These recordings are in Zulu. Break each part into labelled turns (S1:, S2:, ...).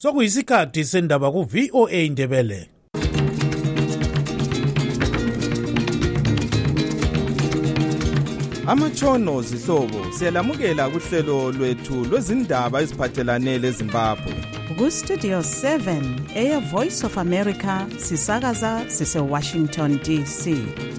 S1: Sokuyisikhathi sendaba ku VOA Indebele.
S2: Amatshono zihlobo siyalamukela kuhlelo lwethu lwezindaba eziphathelane leZimbabwe.
S3: Ku Studio 7 Air Voice of America sisakaza sise Washington DC.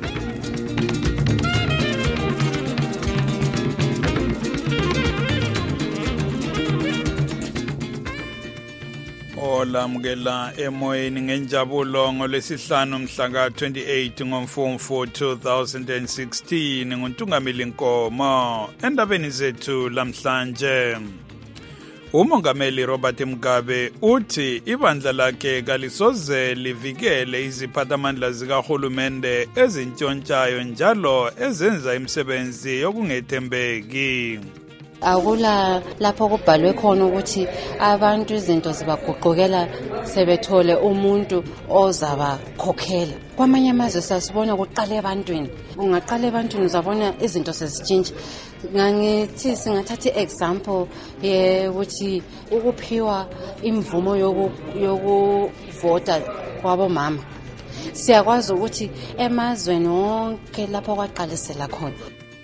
S4: Olamukela emoyeni ngenjabulo ngolwesihlanu mhla ka-28 ngoMfumfu 2016 nguNtungameli Nkomo. Endabeni zethu lamhlanje, uMongameli Robert Mugabe uthi ibandla lakhe kalisoze livikele iziphathamandla zikahulumende ezintshontshayo njalo ezenza imisebenzi yokungethembeki.
S5: Akula lapho kubhalwe khona ukuthi abantu izinto zibaguqukela sebethole umuntu ozabakhokhela. Kwamanye amazwe sasibona kuqala ebantwini. Ungaqala ebantwini uzabona izinto sezitshintsha. Ngangithi singathatha i-example ukuthi ukuphiwa imvumo yokuvota kwabomama. Siyakwazi ukuthi emazweni wonke lapho kwaqalisela khona.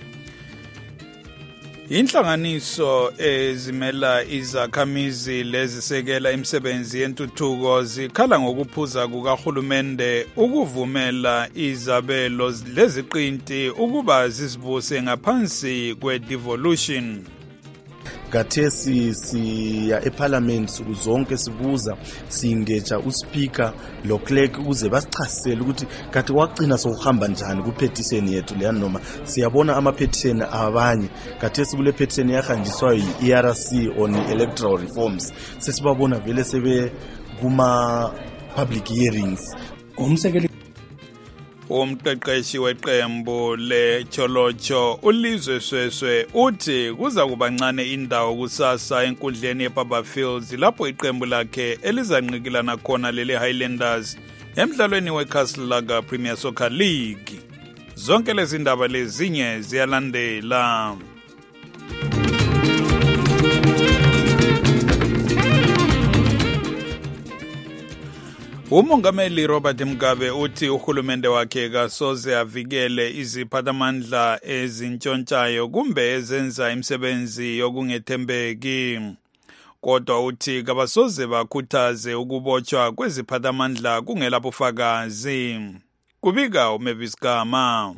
S4: Inhlanganiso ezimela izakhamizi lezisekela imisebenzi yentuthuko zikhala ngokuphuza kukahulumende ukuvumela izabelo leziqinti ukuba zizibuse ngaphansi kwe-devolution.
S6: Kathesi siya eParliament zonke sibuza singeja uSpeaker lo clerk ukuze basichasisele ukuthi kati waqina sokuhamba njani kupetition yethu leya noma siyabona amapetition abanye. Kathesi kule petition yahanjiswa yi-ERC on electoral reforms sesibabona vele sebe kuma public hearings.
S4: Umqeqeshi weqembu leCholocho uLizwe Sweswe uthi kuza kubancane indawo kusasa enkundleni yeBaba Fields lapho iqembu lakhe elizanqikilana khona lele Highlanders emdlalweni weCastle Lager Premier Soccer League. Zonke lezi ndaba lezinye ziyalandela. uMongameli Robert Mugabe uthi uhulumende wakhe kasoze avikele iziphathamandla ezintshontshayo kumbe ezenza imisebenzi yokungethembeki. Kodwa uthi kabasoze bakhuthaze ukubotshwa kweziphathamandla kungela bufakazi. Kubika uMavis Gama.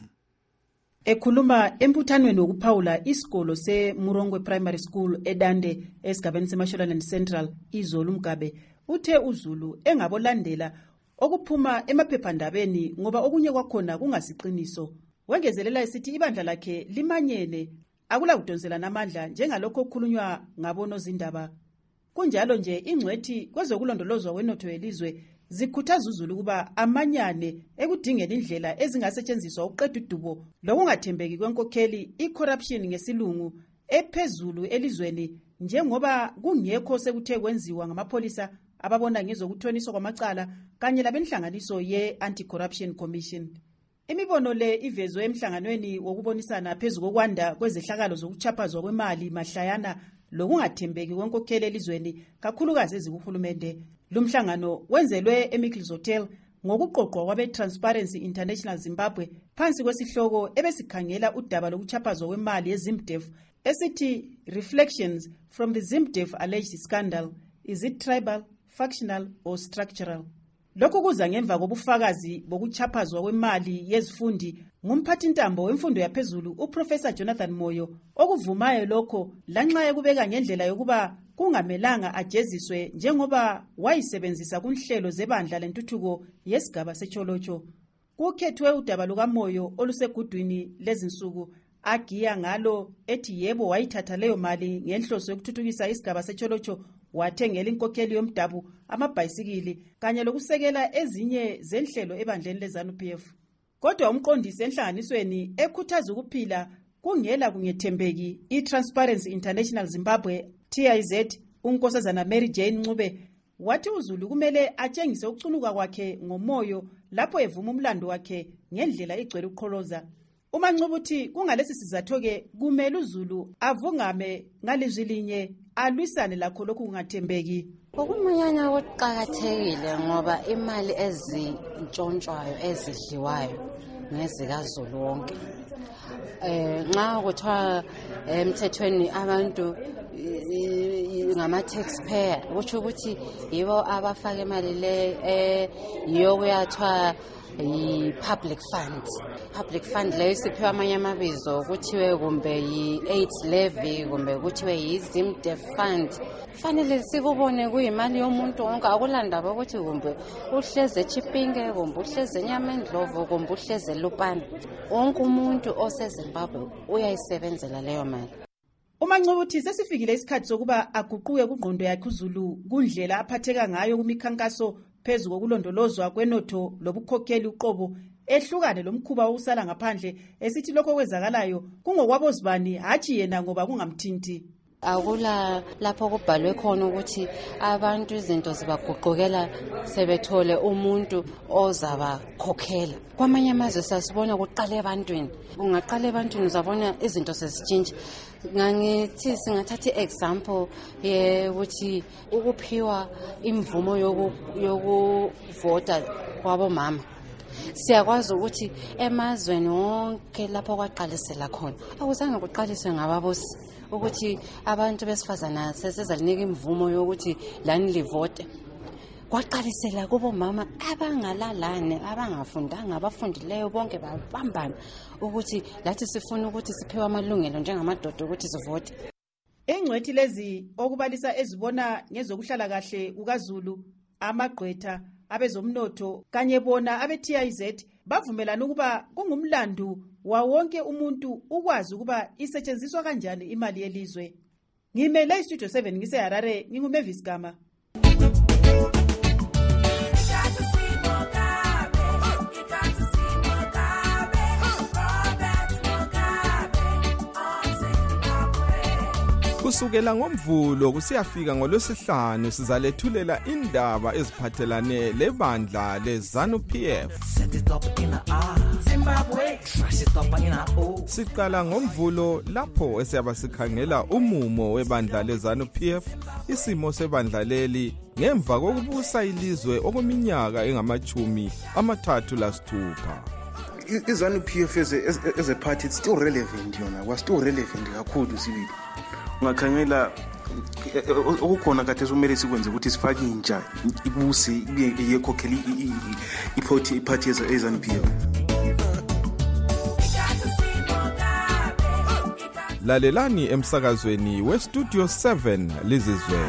S7: Ekhuluma emputhanweni wokuphawula isikolo seMurongwe Primary School eDande esigabeni seMashonaland Central izolo Mugabe uthe uZulu engabolandela okuphuma emaphephandabeni ngoba okunye kwakhona kungasiqiniso. Wengezelela esithi ibandla lakhe limanyene akula kudonsela namandla njengalokho okukhulunywa ngabonozindaba. Kunjalo nje ingcwethi kwezokulondolozwa kwenotho yelizwe zikhuthaza uZulu kuba amanyane ekudingeni indlela ezingasetshenziswa ukuqeda udubo lokungathembeki kwenkokheli i-corruption ngesilungu ephezulu elizweni njengoba kungekho sekuthe kwenziwa ngamapholisa ababona ngezokuthoniswa kwamacala kanye labenhlanganiso ye-Anti-Corruption Commission. Imibono le ivezwe emhlanganweni wokubonisana phezulu kokwanda kwezehlakalo zokuchaphazwa kwemali mahlayana lokungathembeki kwenkokheli elizweni kakhulukazi ezikuhulumende. Lumhlangano wenzelwe eMickles Hotel ngokuqoqwa kwabe-Transparency International Zimbabwe phansi kwesihloko ebesikhangela udaba lokuchaphazwa kwemali yeZimDef esithi Reflections from the ZimDef alleged scandal. Is it tribal, factional or structural? Lokhu kuza ngemva kobufakazi bokuchaphazwa kwemali yezifundi ngumphathintambo wemfundo yaphezulu uProfessor Jonathan Moyo okuvumayo lokho lanxa ekubeka ngendlela yokuba kungamelanga ajeziswe njengoba wayisebenzisa kunhlelo zebandla lentuthuko yesigaba seCholocho. Kukhethwe udaba lukaMoyo olusegudwini lezinsuku agiya ngalo ethi yebo wayithatha leyo mali ngenhloso yokuthuthukisa isigaba seCholocho wathengela inkokheli yomdabu amabhayisikili kanye lokusekela ezinye zenhlelo ebandleni leZANU-PF. Kodwa umqondisi enhlanganisweni ekhuthaza ukuphila kungela kungethembeki i-Transparency International Zimbabwe TIZ uNkosazana Mary Jane Ncube wathi uZulu kumele atshengise ukucunuka kwakhe ngomoyo lapho evuma umlando wakhe ngendlela igcwele uqholoza. uMancube uthi kungalesi sizatho ke kumele uZulu avungame ngalizwi linye alwisane lakho lokhu kungathembeki.
S5: Ukumanyana kuqakathekile ngoba imali ezintshontshwayo ezidliwayo ngezikaZulu wonke. Nxa kuthiwa emthethweni abantu ngama-taxpayer, kutsho ukuthi yibo abafaka imali le yiyo kuyathiwa yi-public fund. Public fund leyo isiphiwa amanye amabizo, kuthiwe kumbe yi-AIDS levy, kumbe kuthiwe yi-ZIMDEF fund. Fanele sikubone kuyimali yomuntu wonke, akulandaba ukuthi kumbe uhleze eChipinge, kumbe uhleze eNyamendlovu, kumbe uhleze eLupane. Wonke umuntu oseZimbabwe uyayisebenzela leyo mali.
S7: uMancube sesifikile isikhathi sokuba aguquke kungqondo yakhe uZulu kundlela aphatheka ngayo kumikhankaso phezu kokulondolozwa kwenotho lobukhokheli uqobo ehlukane lomkhuba wokusala ngaphandle esithi lokho kwezakalayo kungokwabozibani hatshi yena ngoba kungamthinti.
S5: Akula lapho kubhalwe khona ukuthi abantu izinto zibaguqukela sebethole umuntu ozabakhokhela. Kwamanye amazwe sasibona kuqala ebantwini. Ungaqala ebantwini uzabona izinto sezitshintsha. Ngangithi singathatha i-example ukuthi ukuphiwa imvumo yokuvota kwabomama. Siyakwazi ukuthi emazweni wonke lapho kwaqalisela khona akuzange kuqaliswe ngababosi ukuthi abantu besifazana sesizalinika imvumo yokuthi lani livote. Kwaqalisela kubomama abangalalane, abangafundanga, abafundileyo bonke babambana ukuthi lathi sifuna ukuthi siphiwe amalungelo njengamadoda ukuthi sivote.
S7: Ingcwethi lezi okubalisa ezibona ngezokuhlala kahle kukaZulu, amagqwetha, abezomnotho kanye bona abe-TIZ bavumelana ukuba kungumlandu wawonke umuntu ukwazi ukuba isetshenziswa kanjani imali yelizwe. Ngimele iStudio 7 ngiseHarare, nginguMavis Gama.
S2: Kusukela ngoMvulo kusiyafika ngoLwesihlanu sizalethulela indaba eziphathelane lebandla leZANU-PF. Siqala ngoMvulo lapho esiyaba sikhangela umumo webandla leZANU-PF, isimo sebandla leli ngemva kokubusa ilizwe okweminyaka engama-36.
S8: iZANU-PF as a party, it's still relevant, was still relevant kakhulu sibili. Ungakhangela okukhona kade somele sikwenze ukuthi sifake intsha ibuse iyekhokhela iparty yeZANU-PF.
S2: Lalelani emsakazweni weStudio 7 lizizwe.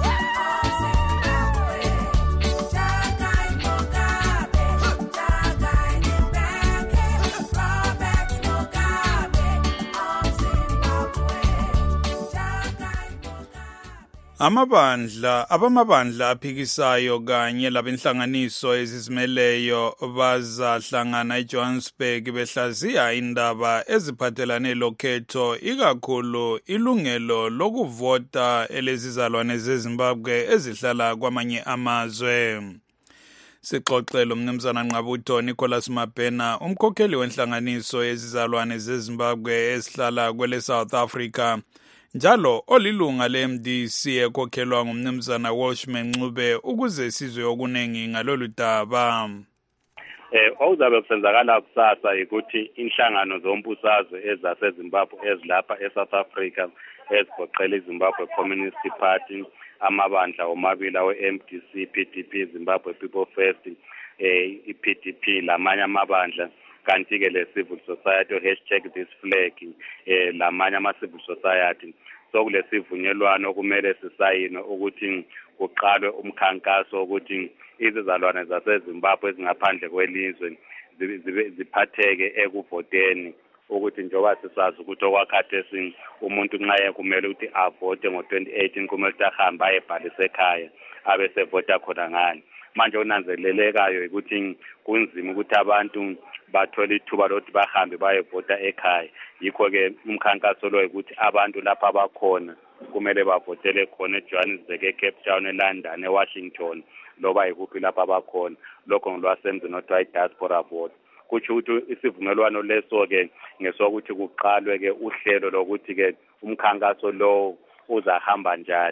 S4: Abamabandla aphikisayo kanye labenhlanganiso ezizimeleyo bazahlangana eJohannesburg behlaziya indaba eziphathelane lokhetho, ikakhulu ilungelo lokuvota elezizalwane zeZimbabwe ezihlala kwamanye amazwe. Sixoxele umnumzana Nqabutho Nicholas Mabhena, umkhokheli wenhlanganiso ezizalwane zeZimbabwe ezihlala kwele South Africa, njalo olilunga le-MDC ekhokhelwa ngumnumzana Welshman Ncube, ukuze sizwe okunengi ngalolu daba.
S9: Okuzabe kusenzakala kusasa ukuthi inhlangano zombusazwe ezaseZimbabwe ezilapha eSouth Africa ezigoqela iZimbabwe Communist Party, amabandla omabili awe-MDC, PDP, Zimbabwe People First, i-PDP lamanye amabandla, kanti-ke le-civil society #ThisFlag, lamanye ama-civil society. Sokule sivunyelwano okumele sisayine ukuthi kuqalwe umkhankaso ukuthi izizalwane zaseZimbabwe ezingaphandle kwelizwe ziphatheke ekuvoteni, ukuthi njengoba sisazi ukuthi okwakhathesi umuntu nxa kumele ukuthi avote ngo-2018 kumele ukuthi ahambe ayebhalisa ekhaya abesevota khona ngani. Manje onanzelelekayo ukuthi kunzima ukuthi abantu bathole ithuba lokuthi bahambe bayevota ekhaya. Yikho-ke umkhankaso lo ukuthi abantu lapha abakhona kumele bavotele khona eJohannesburg, eCape Town, eLondon, eWashington, loba yikuphi lapha abakhona. Lokho ngolwasemzini othiwa i-diaspora vote. Kutsho ukuthi isivumelwano leso-ke ngesokuthi kuqalwe-ke uhlelo lokuthi-ke umkhankaso lo uzahamba njani,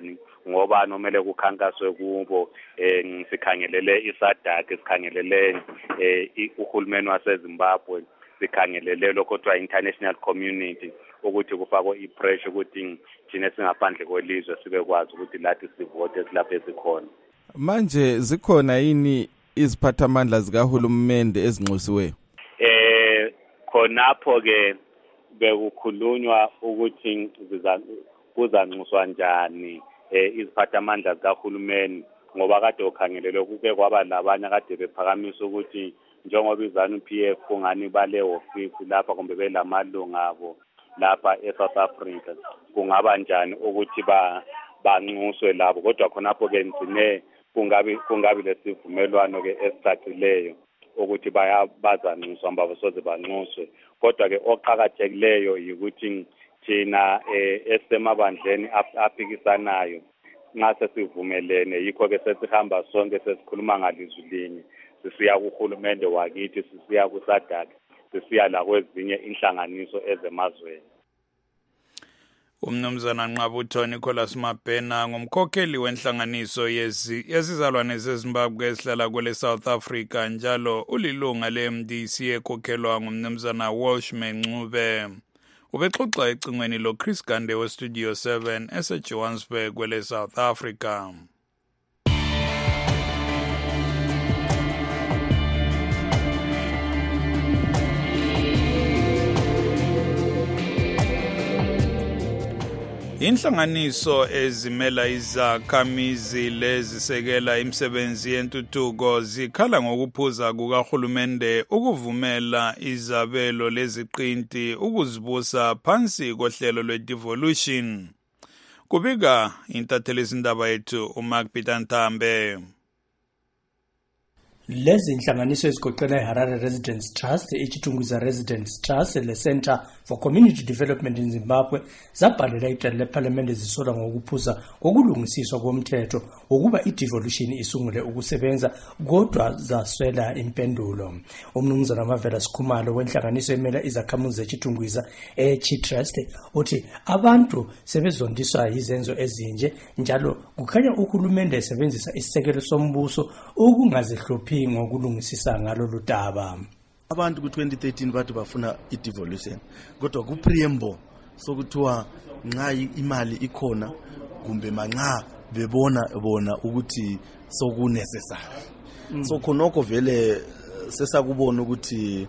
S9: ngoba nomele kukhankaswe kubo sikhangelele iSADC sikhangelele uhulumeni waseZimbabwe sikhangelele lokho kuthiwa international community ukuthi kufakwe ipressure ukuthi thina singaphandle kwelizwe sibekwazi ukuthi lathi sivote silapho esikhona.
S2: Manje zikhona yini iziphathamandla zikahulumende ezinxusiweyo?
S9: Khonapho ke bekukhulunywa ukuthi kuzanxuswa njani iziphathamandla zikahulumeni ngoba kade ukhangelele kuke kwaba labanye kade bephakamisa ukuthi njengoba iZANU-PF kungani bale office lapha kumbe belamalunga abo lapha eSouth Africa kungaba njani ukuthi banxuswe labo kodwa khonapho ke ngcine kungabi lesivumelwano ke esicacileyo ukuthi bazanxuswa basoze banxuswe kodwa ke oqhakathekileyo ukuthi thina esemabandleni aphikisanayo nxa sesivumelene yikho ke sesihamba sonke sesikhuluma ngalizwi linye sisiya kuhulumende wakithi sisiya kuSADC sisiya la kwezinye inhlanganiso ezemazweni.
S4: Umnumzana Nqabutho Nicholas Mabhena ngumkhokheli wenhlanganiso yezizalwane zeZimbabwe esihlala kwele South Africa njalo ulilunga leMDC ekhokhelwa ngumnumzana Walshman Ncube. Ubexoxa ecingweni lo Chris Gande we Studio 7 eseJohannesburg kwele South Africa. Inhlanganiso ezimela izakhamizi lezisekela imisebenzi yentuthuko zikhala ngokuphuza kukahulumende ukuvumela izabelo leziqinti ukuzibusa phansi kohlelo lwe-devolution. Kubika intatheli izindaba yethu uMark Pitantambe.
S10: Lezi inhlanganiso ezigoqela iHarare Residents Trust, iChitungwiza Residents Trust le-Center for Community Development in Zimbabwe zabhalela icala lePhalamende zisola ngokuphuza kokulungisiswa komthetho wokuba i-devolution isungule ukusebenza kodwa zaswela impendulo. Umnumzana Mavela Sikhumalo wenhlanganiso emela izakhamuzi zeChitungwiza eChitrust uthi abantu sebezondiswa yizenzo ezinje njalo kukhanya uhulumende esebenzisa isisekelo sombuso ukungazihluphi ngokulungisisa ngalo ludaba.
S6: Abantu ku-2013 bathi bafuna i-devolution kodwa ku-preamble sokuthiwa nxa imali ikhona kumbe manxa bebona bona ukuthi sokunecessary. So khonokho vele sesakubona ukuthi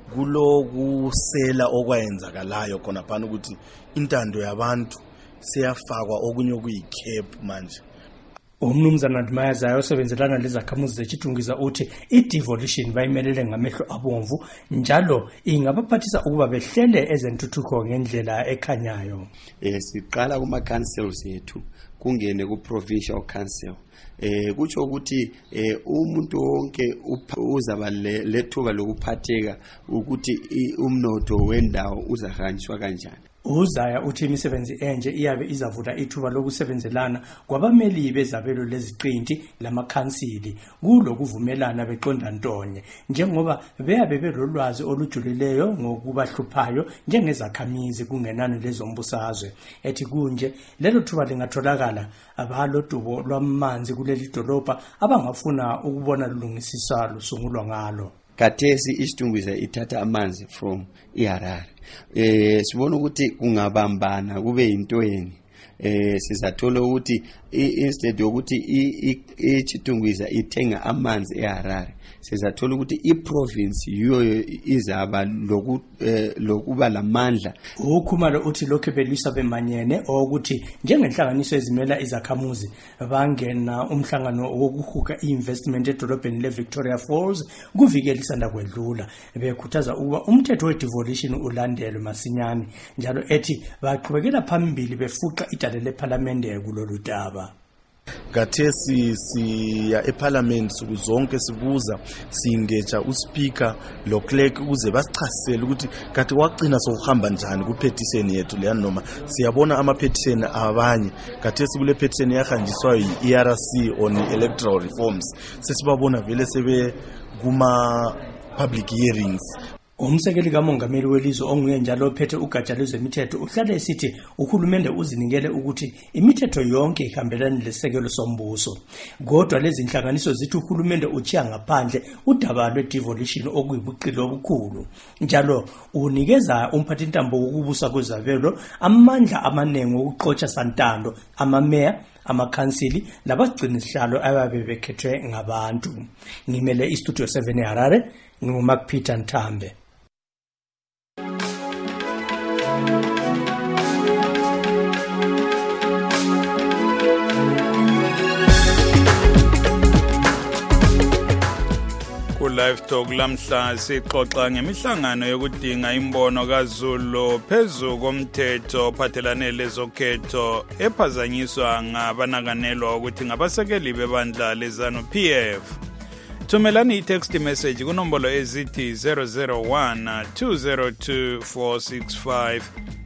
S6: kulokusela okwayenzakalayo khona phana ukuthi intando yabantu seyafakwa okunye okuyi-cap manje.
S10: Umnumzana Ndmayazayo osebenzelana lezakhamuzi zeChitungwiza uthi i-devolution bayimelele ngamehlo abomvu njalo ingabaphathisa ukuba behlele ezentuthuko ngendlela ekhanyayo.
S11: Siqala kuma-councils ethu kungene ku-provincial council. Kutsho ukuthi umuntu wonke uzaba lethuba lokuphatheka ukuthi umnotho wendawo uzahanjiswa kanjani.
S10: Uzaya uthi imisebenzi enje iyabe izavula ithuba lokusebenzelana kwabameli bezabelo leziqinti lamakhansili kulokuvumelana beqonda ntonye njengoba beyabe belolwazi olujulileyo ngokubahluphayo njengezakhamizi kungenani lezombusazwe. Ethi kunje lelo thuba lingatholakala abalodubo lwamanzi kuleli dolobha abangafuna ukubona lulungisiswa lusungulwa ngalo.
S11: Kathesi iChitungwiza ithatha amanzi from iHarare. Sibona ukuthi kungabambana kube yintweni. Sizathola ukuthi instead yokuthi iChitungwiza ithenga amanzi eHarare sizathola ukuthi iprovince yiyo izaba lokuba lamandla.
S10: Ukhumalo uthi lokho belisa bemanyene ukuthi njengenhlanganiso ezimela izakhamuzi bangena umhlangano wokuhuka investment edolobheni leVictoria Falls kuvikela isanda kwedlula bekhuthaza ukuba umthetho we-devolution ulandelwe masinyane njalo ethi baqhubekela phambili befuqa idale lePhalamende kulolu daba.
S6: Kathesi siya eParliament zonke sibuza singeja uSpeaker lo clerk ukuze basichasisele ukuthi kathi waqina sokuhamba njani kupetition yethu leya noma siyabona ama-petition abanye kathesi kule petition yahanjiswa yi-ERC on electoral reforms sesibabona vele sebe kuma public hearings.
S10: Umsekeli kamongameli welizwe onguye njalo ophethe ugatsha lwezemithetho uhlala esithi uhulumende uzinikele ukuthi imithetho yonke ihambelana lesekelo sombuso. Kodwa lezi inhlanganiso zithi uhulumende uchiya ngaphandle udaba lwe-devolution okuyibuqilo obukhulu. Njalo unikeza umphathintambo wokubusa kwezabelo amandla amanengi okuxotsha santando amameya amakhansili labagcinisihlalo ababe bekhethwe ngabantu. Ngimele istudio 7 eHarare, nguMark Peter Ntambe.
S4: Live Talk lamhla sixoxa ngemihlangano yokudinga imbono kaZulu phezu komthetho ophathelane lezokhetho ephazanyiswa ngabanakanelwa ukuthi ngabasekeli bebandla leZANU-PF. Thumelani i-text message kunombolo ezithi 001 202 465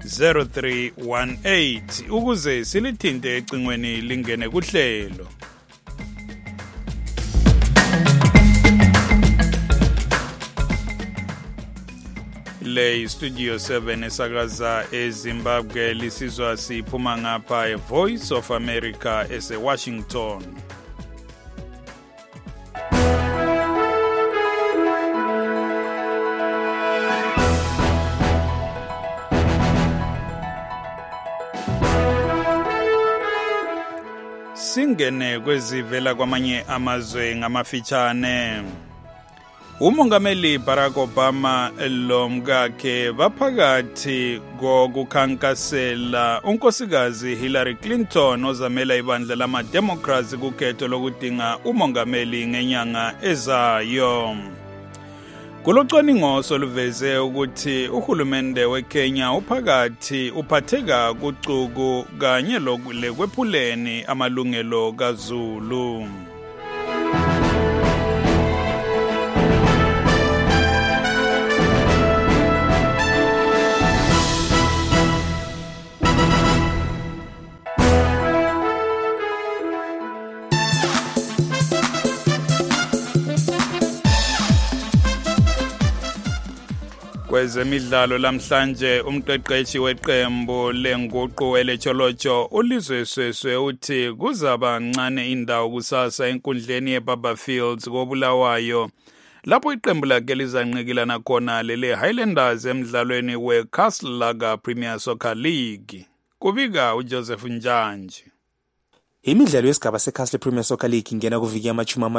S4: 0318 ukuze silithinte ecingweni lingene kuhlelo. Le Studio 7 esakaza eZimbabwe lisizwa siphuma ngapha eVoice of America eseWashington. Singene kwezivela kwamanye amazwe ngamafitshane. Umongameli Barack Obama lomkakhe baphakathi kokukhankasela unkosikazi Hillary Clinton ozamela ibandla lama-Democrats kukhetho lokudinga umongameli ngenyanga ezayo. Kulocwaningo soluveze ukuthi uhulumende weKenya uphatheka kucuku kanye lekwephuleni amalungelo kaZulu. Kwezemidlalo lamhlanje umqeqeshi weqembu lenguqu elecholotsho ulizwe seswe uthi kuzaba ncane indawo kusasa enkundleni yeBaba Fields koBulawayo lapho iqembu lakhe lizanqikilana khona lele Highlanders emidlalweni weCastle Lager Premier Soccer League. Kubika uJoseph Njanji.
S12: Imidlalo yesigaba seCastle Premier Soccer League ingena kuviki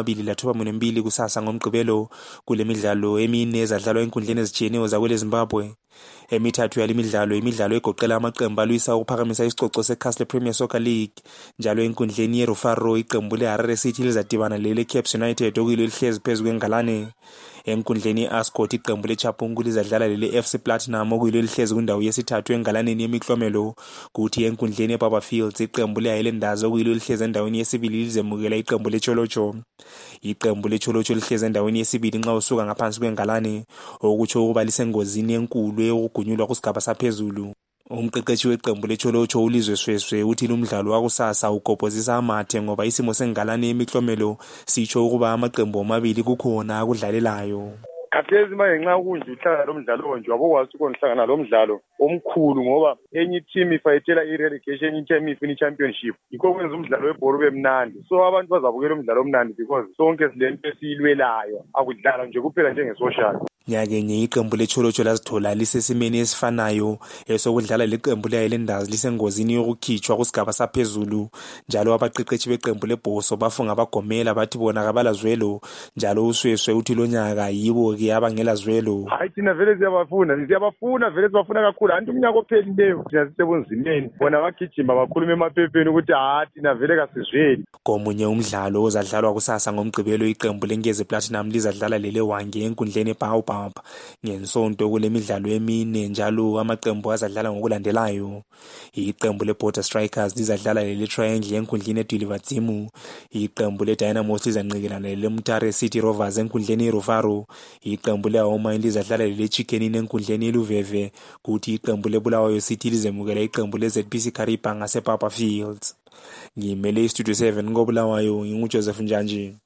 S12: ama-22 kusasa ngomgqibelo kule midlalo emine ezadlalwa enkundleni ezitshiyeneyo zakwele Zimbabwe. Emithathu yale imidlalo egoqela amaqembu alwisa ukuphakamisa isicoco seCastle Premier Soccer League njalo enkundleni yeRufaro iqembu leHarare City lizadibana lele Caps United okuyilo lihlezi phezu kwengalane. Enkundleni yeAscot iqembu leChapungu lizadlala lele FC Platinum okuyilo lihlezi kundawo yesithathu engalaneni yemiklomelo kuthi enkundleni yeBaba Fields iqembu leHighlanders okuyilo lihlezi endaweni yesibili lizemukela iqembu lecholotsho. Iqembu lecholotsho lihlezi endaweni yesibili nxa usuka ngaphansi kwengalane okutsho ukuba lisengozini enkulu yokugunyulwa kusigaba saphezulu. Umqeqeshi weqembu lecholotsho ulizwe sweswe uthi lumdlalo wakusasa ugobhozisa amathe ngoba isimo sengalane yemiklomelo sitsho ukuba amaqembu amabili kukhona akudlalelayo.
S13: Kahlezi manje nxa kunje uhlangana lomdlalo onje wabokwazi ukuhlangana lomdlalo omkhulu ngoba enye team ifayitela i-relegation enye team ifina i-championship yikho kwenza umdlalo webhola ube mnandi. So abantu bazabukela umdlalo omnandi because sonke silento esiyilwelayo akudlala nje kuphela njenge-social.
S12: Nyakenye iqembu lecholotsho lazithola lisesimeni esifanayo esokudlala leqembu leHighlanders lisengozini yokukhitshwa kusigaba saphezulu njalo abaqeqeshi beqembu lebhoso bafunga bagomela bathi bona kabalazwelo njalo usweswe uthi lonyaka yibo ke abangela zwelo.
S13: Hayi thina vele siyabafuna vele sibafuna kakhulu anti umnyaka ophelileyo thina sisebunzimeni bona bagijima bakhuluma emaphepheni ukuthi thina vele kasizweli.
S12: Komunye umdlalo ozadlalwa kusasa ngomgqibelo iqembu leNkezi Platinum lizadlala lele Wange enkundleni eBaobab ngensonto kule midlalo emine njalo amaqembu azadlala ngokulandelayo. Iqembu leBorder Strikers lizadlala lele Triangle enkundleni eDilivatsimu. Iqembu leDynamos lizanqikilana lele Mutare City Rovers enkundleni yeRufaro. Iqembu leHoma lizadlala lele Chicken enkundleni yeLuveve kuthi iqembu leBulawayo City lizemukela iqembu leZPC Kariba ngaseBaba Fields. Ngimele iStudio 7 koBulawayo nginguJoseph Njanji.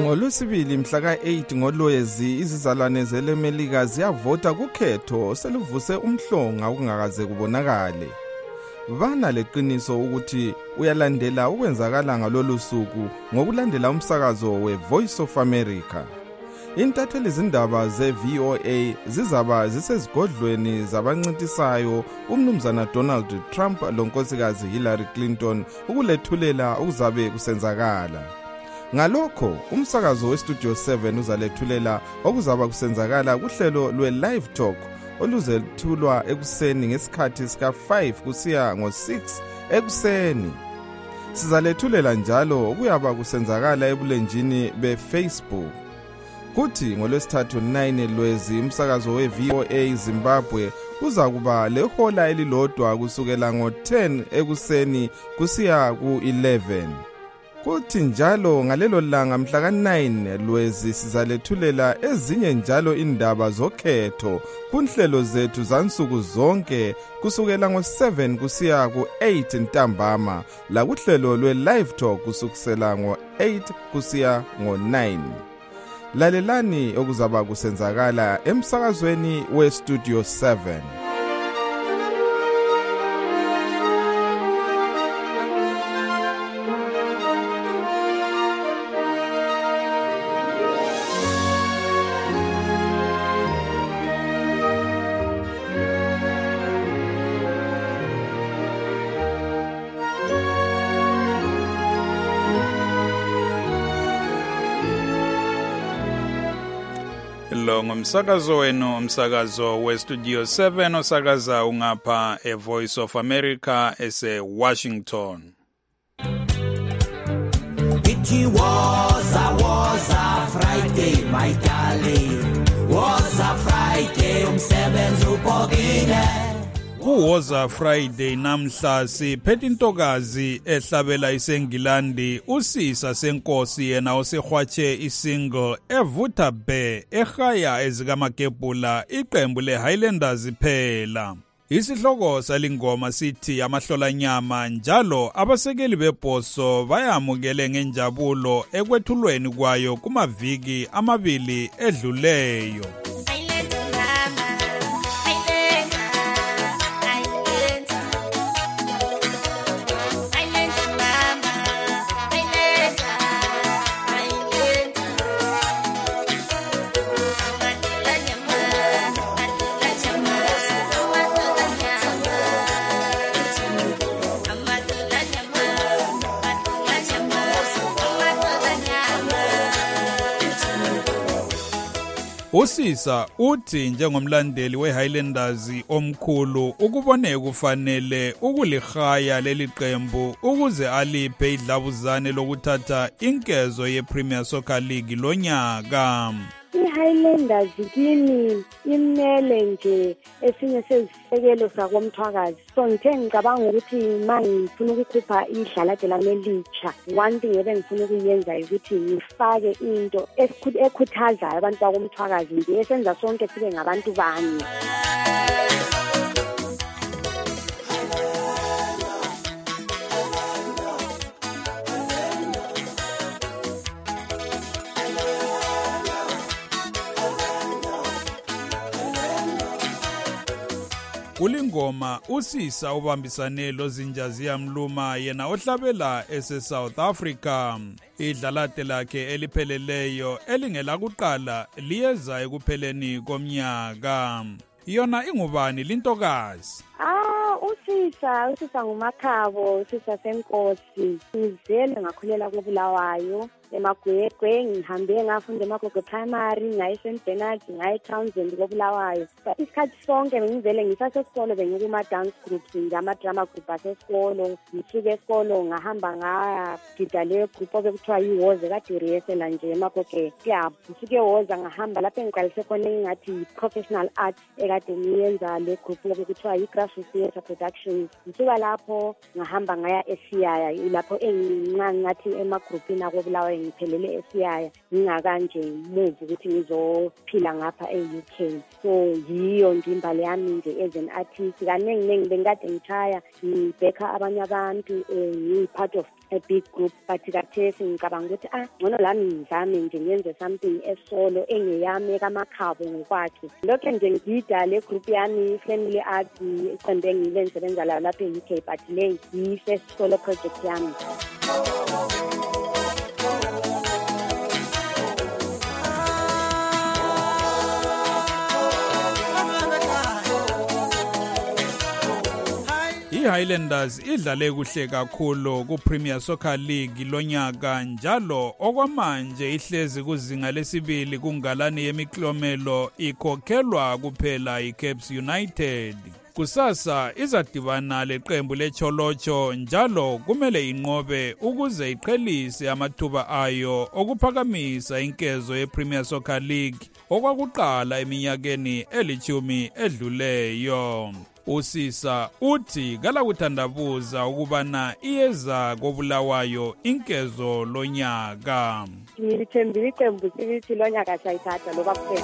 S2: NgoLwesibili mhla ka-8 ngoLwezi izizalwane zelemelika ziyavota kukhetho seluvuse umhlonga okungakaze kubonakale. Bana leqiniso ukuthi uyalandela ukwenzakala ngalolu suku ngokulandela umsakazo we-Voice of America. Intatheli zindaba ze-VOA zizaba zisezigodlweni zabancintisayo umnumzana Donald Trump lonkosikazi Hillary Clinton ukulethulela okuzabe kusenzakala. Ngalokho umsakazo weStudio 7 uzalethulela okuzaba kusenzakala kuhlelo lwe-Live Talk oluzethulwa ekuseni ngesikhathi sika-5 kusiya ngo-6 ekuseni. Sizalethulela njalo okuyaba kusenzakala ebulenjini be-Facebook. Kuthi ngoLwesithathu 9 Lwezi umsakazo we-VOA Zimbabwe uzakuba lehola elilodwa kusukela ngo-10 ekuseni kusiya ku-11. Kuthi njalo ngalelo langa mhla ka-9 Lwezi sizalethulela ezinye njalo indaba zokhetho kunhlelo zethu zansuku zonke kusukela ngo-7 kusiya ku-8 ntambama la kuhlelo lwe-Live Talk kusukela ngo-8 kusiya ngo-9. Lalelani okuzaba kusenzakala emsakazweni weStudio 7.
S4: Ngomsakazo wenu umsakazo weStudio 7 osakaza ungapha eVoice of America ese-Washington.
S14: It was a Friday, my darling. Was a Friday, umsebenzi ubhokile.
S4: Kuwoza Friday namhla siphethe intokazi ehlabela iseNgilandi usisa senkosi yena osehwatshe isingle evutha be ehaya ezikaMagebhula iqembu leHighlanders phela. Isihloko salingoma sithi amahlolanyama njalo abasekeli bebhoso bayamukele ngenjabulo ekwethulweni kwayo kumaviki amabili edluleyo. Usisa uthi njengomlandeli weHighlanders omkhulu ukubone kufanele ukulihaya leli qembu ukuze aliphe idlabuzane lokuthatha inkezo yePremier Soccer League lonyaka.
S15: iHighlanders kimi imele nje esinye sezisekelo sakomthwakazi. So ngithe ngicabanga ukuthi manje ngifuna ukukhupha idlalade lami elitsha. One thing ebengifuna ukuyenza ukuthi ngifake into ekhuthazayo abantu bakomthwakazi nje esenza sonke sibe ngabantu banye.
S4: Kulingoma usisa ubambisane lozinja ziyamluma yena ohlabela ese-South Africa. Idlalade lakhe elipheleleyo elingela kuqala liyeza ekupheleni komnyaka. Yona ingubani lintokazi?
S15: Usisa nguMakhabo, usisa senkosi. Ngizele ngakhulela koBulawayo. Emagwegwe ngihambe ngafunda eMagogo Primary, ngaye St Bernard, ngaye Townsend koBulawayo. Isikhathi sonke bengivele ngisasesikole bengikuma dance groups ngama drama group asesikole. Ngisuke esikole ngahamba ngagida le group obekuthiwa yiwoze kade rehearsal nje eMagogo Club. Ngisuke ewoza ngahamba lapho engiqalise khona engathi professional art ekade ngiyenza le group obekuthiwa yiGrassroots Theatre Productions. Ngisuka lapho ngahamba ngaya eSiyaya lapho enginqanga ngathi emagroupini akoBulawayo ngiphelele esiyaya ngingakanje move ukuthi ngizophila ngapha e-UK. So yiyo nje imbali yami nje as an artist. Kaningi bengikade ngitshaya ngibheka abanye abantu ngiyi-part of a big group, but kathesi ngicabanga ukuthi ngcono lami ngizame nje ngenze something esolo engeyami ekamakhabo ngokwakhe. Lokho nje ngida le group yami Family Art iqembu engilensebenza lapha e-UK, but le yi-first solo project yami.
S4: I-Highlanders idlale kuhle kakhulu ku-Premier Soccer League lonyaka njalo okwamanje ihlezi kuzinga lesibili kungalani yemiklomelo ikhokhelwa kuphela i-Caps United. Kusasa izadibana leqembu leCholocho njalo kumele inqobe ukuze iqhelise amathuba ayo okuphakamisa inkezo ye-Premier Soccer League okwakuqala eminyakeni elithumi edluleyo. Usisa uthi kala kuthandabuza ukubana iyeza kobulawayo inkezo lonyaka.
S15: Ngilithembile iqembu sithi lonyaka sayithatha loba kuphela.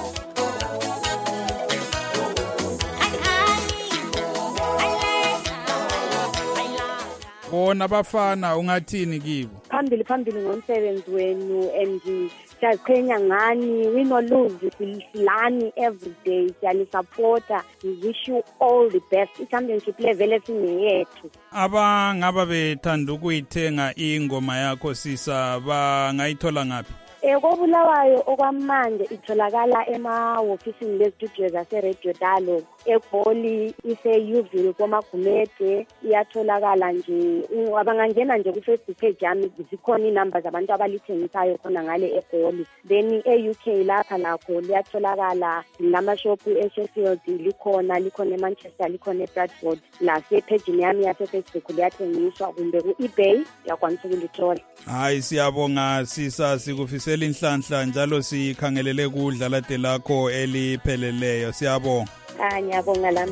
S4: Bona bafana ungathini kibo?
S15: Phambili ngomsebenzi wenu and siyaziqhenya ngani, win or lose silani every day, siyanisupporta. We wish you all the best. I-championship level esingeyethu.
S4: Abangaba bethanda ukuyithenga ingoma yakho Sisa bangayithola ngaphi?
S15: Kobulawayo okwamanje itholakala emahofisini lestudio zase-Radio Dialogue. eGoli ise-Uville koMagumede iyatholakala nje. Abangangena nje ku-Facebook page yami zikhona inamba zabantu abalithengisayo khona ngale eGoli. Then e-UK lapha lakho liyatholakala lamashopu eSheffield likhona eManchester likhona eBradford. La sepage yami yase-Facebook liyathengiswa kumbe ku-eBay yakwanisa ukulithola.
S4: Hayi siyabonga Sisa, sikufisela inhlanhla njalo sikhangelele kudlala de lakho elipheleleyo. Siyabonga.
S15: Ngiyabonga lami.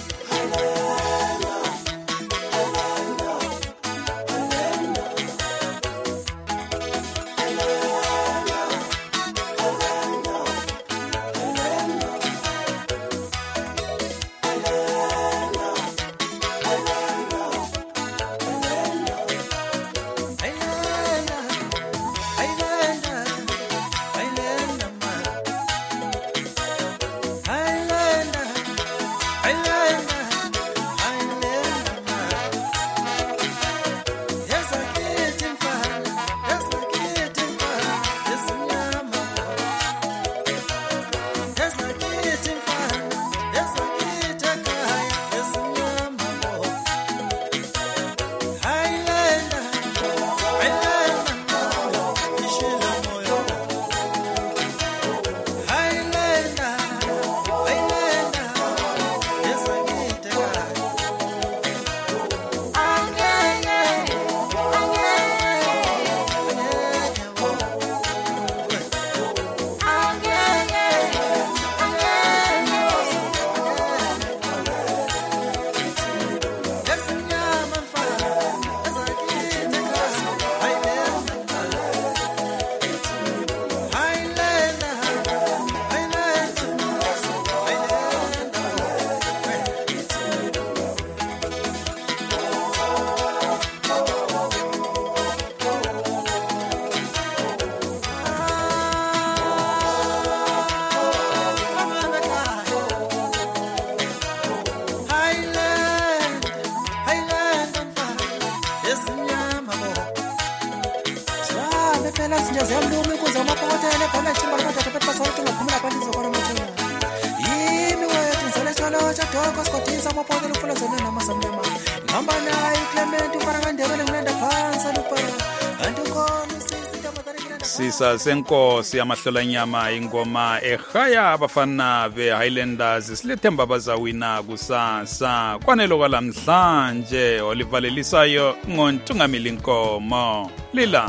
S4: Sisa senkosi yamahlolanyama ingoma ehaya abafana be-Highlanders silethemba bazawina kusasa. Kwanelo kwalamhlanje olivalelisayo ngontungamili nkomo lila.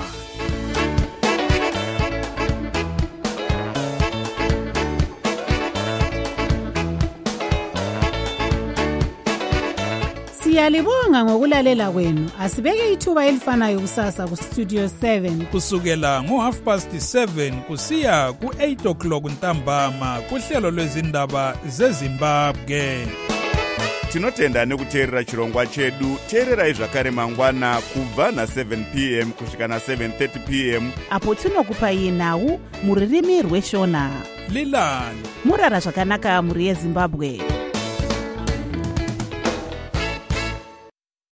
S3: Siyalibonga ngokulalela kwenu. Asibeke ithuba elifanayo kusasa ku Studio 7
S4: kusukela ngo7:30 kusiya ku8 o'clock ntambama kuhlelo lwezindaba zeZimbabwe.
S16: Tinotenda nekuteerera chirongwa chedu. Teererai zvakare mangwana kubva na7 p.m. kusvika na7:30 p.m.
S3: apo tinokupai nhau muririmi rweshona.
S4: Lilani
S3: murara zvakanaka muri yeZimbabwe.